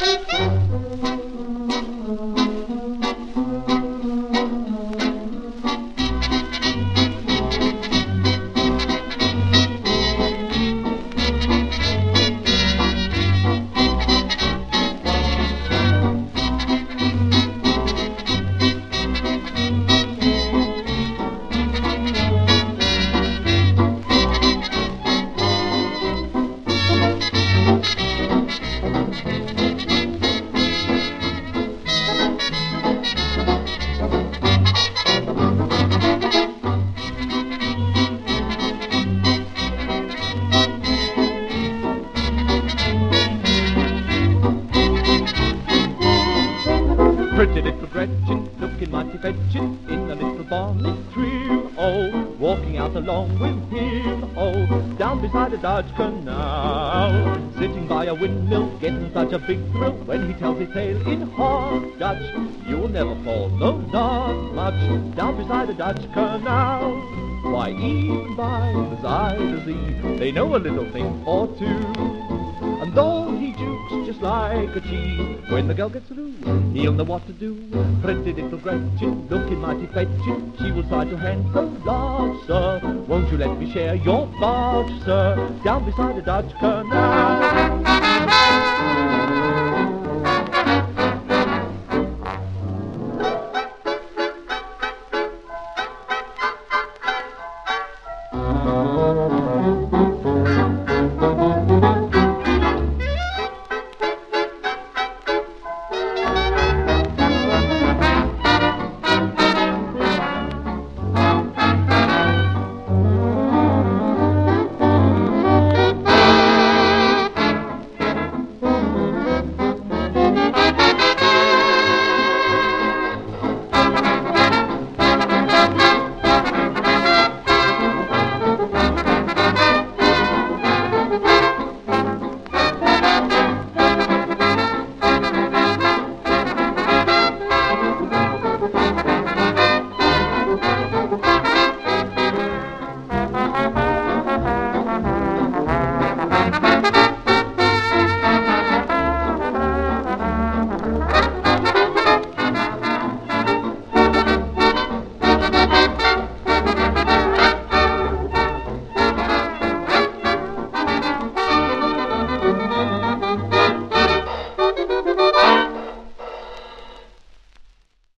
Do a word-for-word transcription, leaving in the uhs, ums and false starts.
Pretty little Gretchen, looking mighty fetching, in a little bonnet trim, oh, walking out along with him, oh, down beside the Dutch Canal, sitting by a windmill, getting such a big thrill when he tells his tale in hard Dutch. You'll never fall, no, not much, down beside the Dutch Canal. Why, even by the side of thee, they know a little thing or two. And though he jukes just like a cheese, when the girl gets through, he'll know what to do. Pretty little Gretchen, looking mighty fetching, she will try to hand so large, sir. Won't you let me share your barge, sir, down beside the Dutch Canal?